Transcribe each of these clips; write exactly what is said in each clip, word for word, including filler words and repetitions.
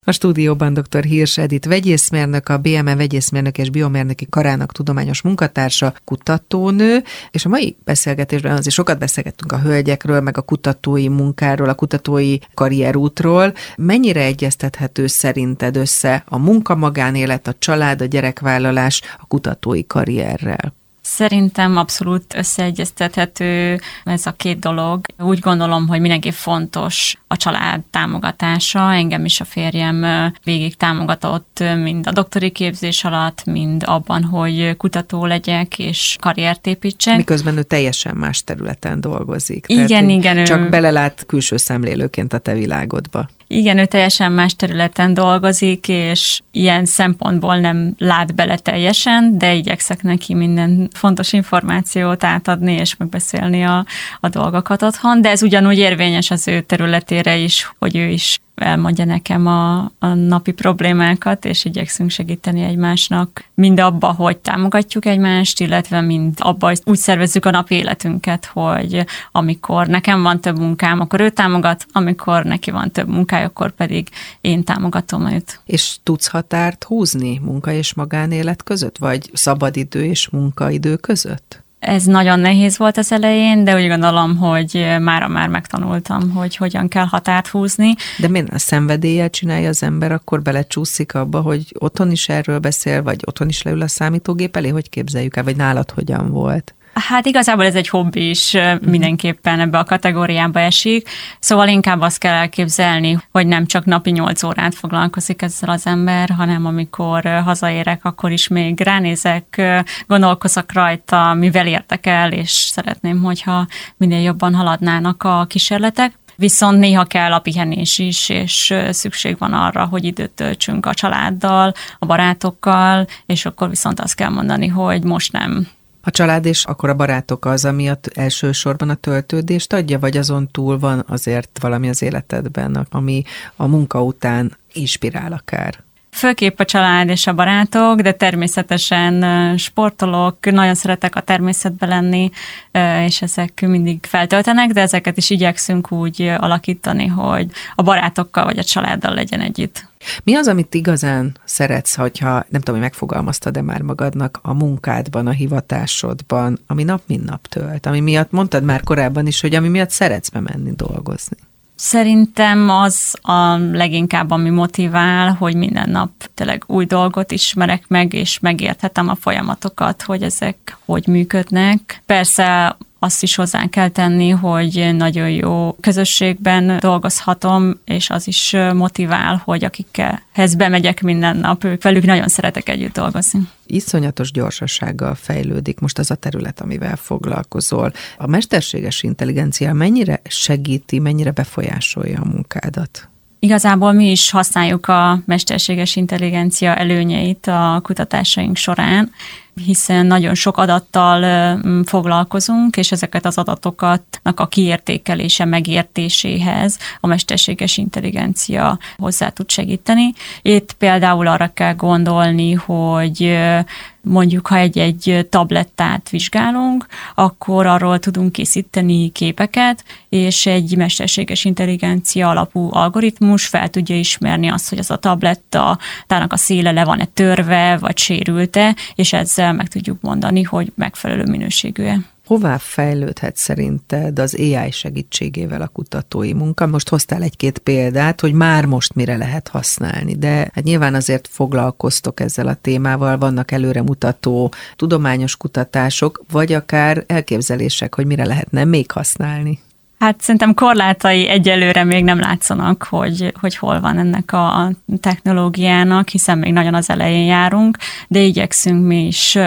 A stúdióban dr. Hirsch Edit vegyészmérnök, a bé em e Vegyészmérnök és Biomérnöki Karának tudományos munkatársa, kutatónő, és a mai beszélgetésben azért sokat beszélgettünk a hölgyekről, meg a kutatói munkáról, a kutatói karrierútról. Mennyire egyeztethető szerinted össze a munka, magánélet, a család, a gyerekvállalás a kutatói karrierrel? Szerintem abszolút összeegyeztethető ez a két dolog. Úgy gondolom, hogy mindenképp fontos a család támogatása. Engem is a férjem végig támogatott mind a doktori képzés alatt, mind abban, hogy kutató legyek és karriert építsek. Miközben ő teljesen más területen dolgozik. Igen, Tehát, igen. Csak ő... belelát külső szemlélőként a te világodba. Igen, ő teljesen más területen dolgozik, és ilyen szempontból nem lát bele teljesen, de igyekszek neki minden fontos információt átadni, és megbeszélni a, a dolgokat otthon, de ez ugyanúgy érvényes az ő területére is, hogy ő is elmondja nekem a, a napi problémákat, és igyekszünk segíteni egymásnak mind abba, hogy támogatjuk egymást, illetve mind abba, hogy úgy szervezzük a napi életünket, hogy amikor nekem van több munkám, akkor ő támogat, amikor neki van több munkája, akkor pedig én támogatom őt. És tudsz határt húzni munka és magánélet között, vagy szabadidő és munkaidő között? Ez nagyon nehéz volt az elején, de úgy gondolom, hogy mára már megtanultam, hogy hogyan kell határt húzni. De miért a szenvedéllyel csinálja az ember, akkor belecsúszik abba, hogy otthon is erről beszél, vagy otthon is leül a számítógép elé? Hogy képzeljük el, vagy nálad hogyan volt? Hát igazából ez egy hobbi is mindenképpen ebbe a kategóriába esik, szóval inkább azt kell elképzelni, hogy nem csak napi nyolc órát foglalkozik ezzel az ember, hanem amikor hazaérek, akkor is még ránézek, gondolkozok rajta, mivel értek el, és szeretném, hogyha minél jobban haladnának a kísérletek. Viszont néha kell a pihenés is, és szükség van arra, hogy időt töltsünk a családdal, a barátokkal, és akkor viszont azt kell mondani, hogy most nem. A család és akkor a barátok az, ami elsősorban a töltődést adja, vagy azon túl van azért valami az életedben, ami a munka után inspirál akár? Főképp a család és a barátok, de természetesen sportolok, nagyon szeretek a természetbe lenni, és ezek mindig feltöltenek, de ezeket is igyekszünk úgy alakítani, hogy a barátokkal vagy a családdal legyen együtt. Mi az, amit igazán szeretsz, hogyha, nem tudom, hogy megfogalmaztad-e már magadnak a munkádban, a hivatásodban, ami nap mint nap tölt, ami miatt mondtad már korábban is, hogy ami miatt szeretsz bemenni dolgozni? Szerintem az a leginkább, ami motivál, hogy minden nap tényleg új dolgot ismerek meg, és megérthetem a folyamatokat, hogy ezek hogy működnek. Persze azt is hozzá kell tenni, hogy nagyon jó közösségben dolgozhatom, és az is motivál, hogy akikhez bemegyek minden nap, ők velük nagyon szeretek együtt dolgozni. Iszonyatos gyorsasággal fejlődik most az a terület, amivel foglalkozol. A mesterséges intelligencia mennyire segíti, mennyire befolyásolja a munkádat? Igazából mi is használjuk a mesterséges intelligencia előnyeit a kutatásaink során, hiszen nagyon sok adattal foglalkozunk, és ezeket az adatoknak a kiértékelése, megértéséhez a mesterséges intelligencia hozzá tud segíteni. Itt például arra kell gondolni, hogy mondjuk, ha egy-egy tablettát vizsgálunk, akkor arról tudunk készíteni képeket, és egy mesterséges intelligencia alapú algoritmus fel tudja ismerni azt, hogy az a tablettának a széle le van-e törve, vagy sérült-e, és ezzel meg tudjuk mondani, hogy megfelelő minőségű-e. Hová fejlődhet szerinted az á i segítségével a kutatói munka? Most hoztál egy-két példát, hogy már most mire lehet használni, de hát nyilván azért foglalkoztok ezzel a témával, vannak előremutató tudományos kutatások, vagy akár elképzelések, hogy mire lehetne még használni. Hát szerintem korlátai egyelőre még nem látszanak, hogy, hogy hol van ennek a technológiának, hiszen még nagyon az elején járunk, de igyekszünk mi is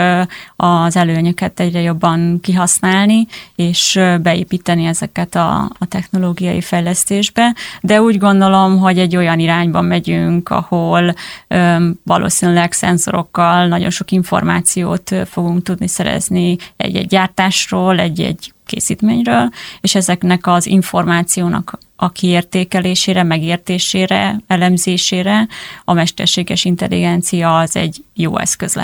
az előnyöket egyre jobban kihasználni, és beépíteni ezeket a, a technológiai fejlesztésbe, de úgy gondolom, hogy egy olyan irányban megyünk, ahol valószínűleg szenzorokkal nagyon sok információt fogunk tudni szerezni egy-egy gyártásról, egy-egy készítményről, és ezeknek az információnak a kiértékelésére, megértésére, elemzésére a mesterséges intelligencia az egy jó eszköz lehet.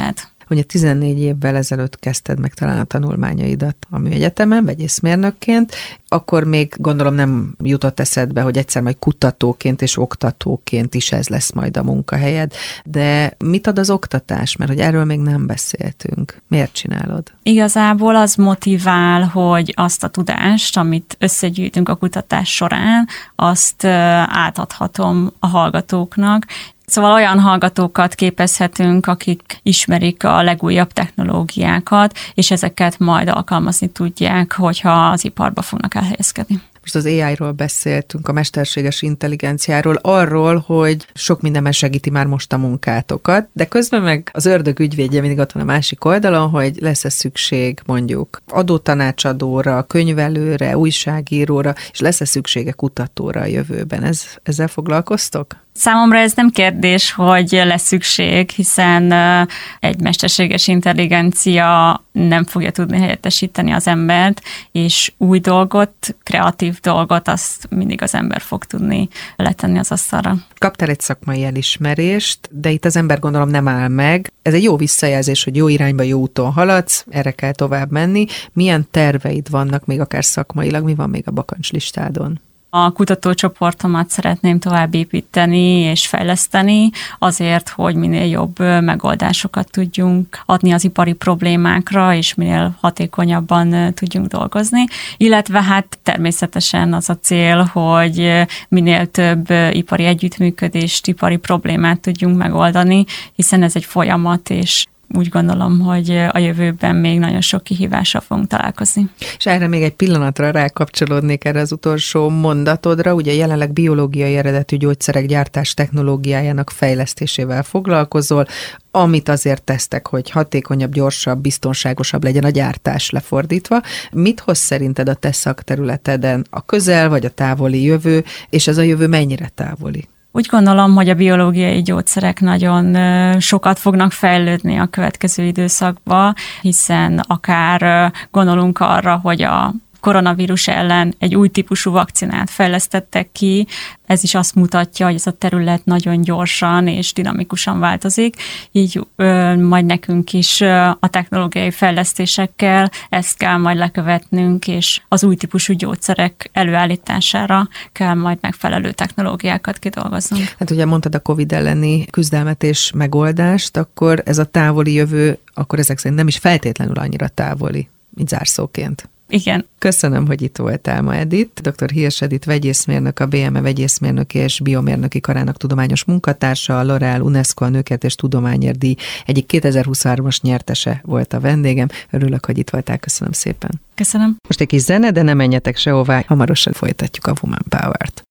Ugye tizennégy évvel ezelőtt kezdted meg talán a tanulmányaidat a műegyetemen, vegyészmérnökként, akkor még gondolom nem jutott eszedbe, hogy egyszer majd kutatóként és oktatóként is ez lesz majd a munkahelyed. De mit ad az oktatás? Mert hogy erről még nem beszéltünk. Miért csinálod? Igazából az motivál, hogy azt a tudást, amit összegyűjtünk a kutatás során, azt átadhatom a hallgatóknak. Szóval olyan hallgatókat képezhetünk, akik ismerik a legújabb technológiákat, és ezeket majd alkalmazni tudják, hogyha az iparba fognak elhelyezkedni. Most az á í-ról beszéltünk, a mesterséges intelligenciáról, arról, hogy sok mindenben segíti már most a munkátokat, de közben meg az ördög ügyvédje mindig ott van a másik oldalon, hogy lesz-e szükség mondjuk adótanácsadóra, könyvelőre, újságíróra, és lesz-e szüksége kutatóra a jövőben. Ez, ezzel foglalkoztok? Számomra ez nem kérdés, hogy lesz szükség, hiszen egy mesterséges intelligencia nem fogja tudni helyettesíteni az embert, és új dolgot, kreatív dolgot, azt mindig az ember fog tudni letenni az asztalra. Kaptál egy szakmai elismerést, de itt az ember gondolom nem áll meg. Ez egy jó visszajelzés, hogy jó irányba, jó úton haladsz, erre kell tovább menni. Milyen terveid vannak még akár szakmailag, mi van még a bakancslistádon? A kutatócsoportomat szeretném tovább építeni és fejleszteni azért, hogy minél jobb megoldásokat tudjunk adni az ipari problémákra, és minél hatékonyabban tudjunk dolgozni. Illetve hát természetesen az a cél, hogy minél több ipari együttműködést, ipari problémát tudjunk megoldani, hiszen ez egy folyamat, és úgy gondolom, hogy a jövőben még nagyon sok kihívással fogunk találkozni. És erre még egy pillanatra rákapcsolódnék erre az utolsó mondatodra. Ugye jelenleg biológiai eredetű gyógyszerek gyártás technológiájának fejlesztésével foglalkozol, amit azért tesztek, hogy hatékonyabb, gyorsabb, biztonságosabb legyen a gyártás lefordítva. Mit hoz szerinted a te szakterületeden a közel vagy a távoli jövő, és ez a jövő mennyire távoli? Úgy gondolom, hogy a biológiai gyógyszerek nagyon sokat fognak fejlődni a következő időszakban, hiszen akár gondolunk arra, hogy a koronavírus ellen egy új típusú vakcinát fejlesztettek ki, ez is azt mutatja, hogy ez a terület nagyon gyorsan és dinamikusan változik, így ö, majd nekünk is ö, a technológiai fejlesztésekkel ezt kell majd lekövetnünk, és az új típusú gyógyszerek előállítására kell majd megfelelő technológiákat kidolgoznunk. Hát ugye mondtad a Covid elleni küzdelmet és megoldást, akkor ez a távoli jövő, akkor ezek szerint nem is feltétlenül annyira távoli, mint zárszóként. Igen. Köszönöm, hogy itt voltál ma, Edith. doktor Hirsch Edith vegyészmérnök, a bé em e vegyészmérnöki és biomérnöki karának tudományos munkatársa, a L'Oréal UNESCO a Nőkért és Tudományért díj egyik kétezer-huszonhármas nyertese volt a vendégem. Örülök, hogy itt voltál. Köszönöm szépen. Köszönöm. Most egy kis zene, de ne menjetek sehová. Hamarosan folytatjuk a Woman Power-t.